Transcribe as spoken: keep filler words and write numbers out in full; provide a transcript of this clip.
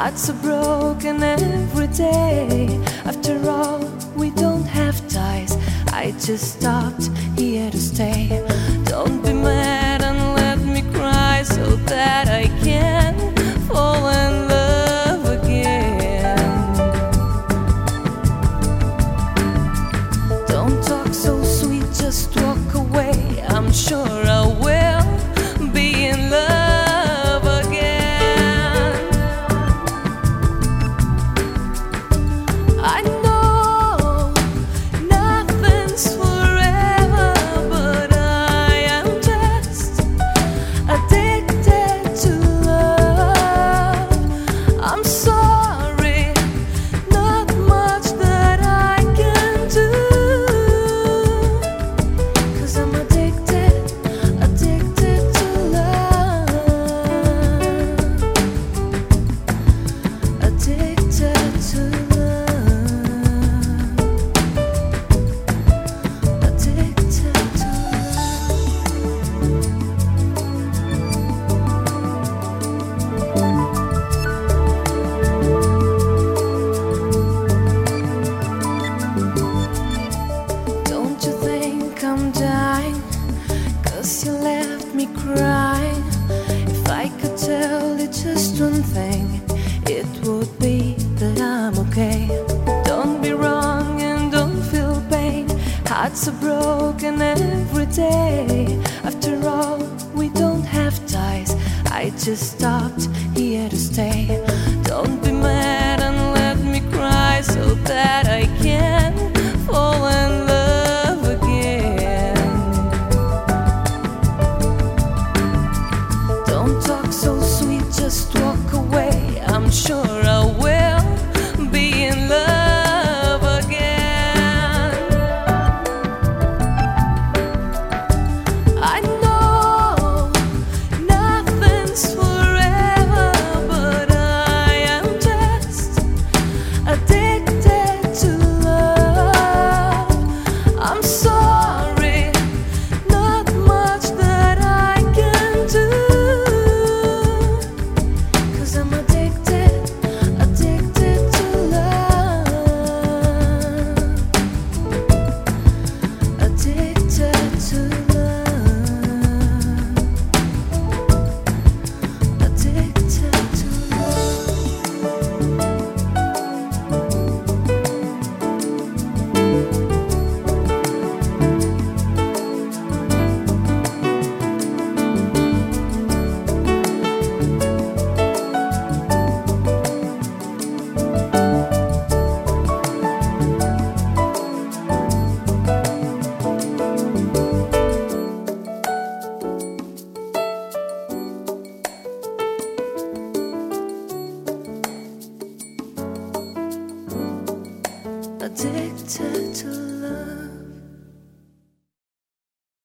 Hearts are broken every day. After all, we don't have ties. I just stopped here to stay. Don't be mad and let me cry so that I can fall in love again. Don't talk so sweet, just walk away. I'm sure I will be in love again. I know nothing's forever, but I am just addicted to love. I'm sorry, not much that I can do, 'cause I'm addicted, addicted to love. Addicted to love. Addicted to love. Don't you think I'm dying? 'Cause you left me crying. If I could tell you just one thing, it would be that I'm okay. Don't be wrong and don't feel pain. Hearts are broken every day. After all, we don't have ties. I just stopped here to stay. Don't be mad and let me cry so that I can fall in love again. Don't talk so sweet, just walk away. I'm sure I will be in love again. I know nothing's forever, but I am just addicted to love. I'm sorry, not much that I can do, 'cause I'm addicted, addicted to love. Addicted to love. Addicted to addicted to love.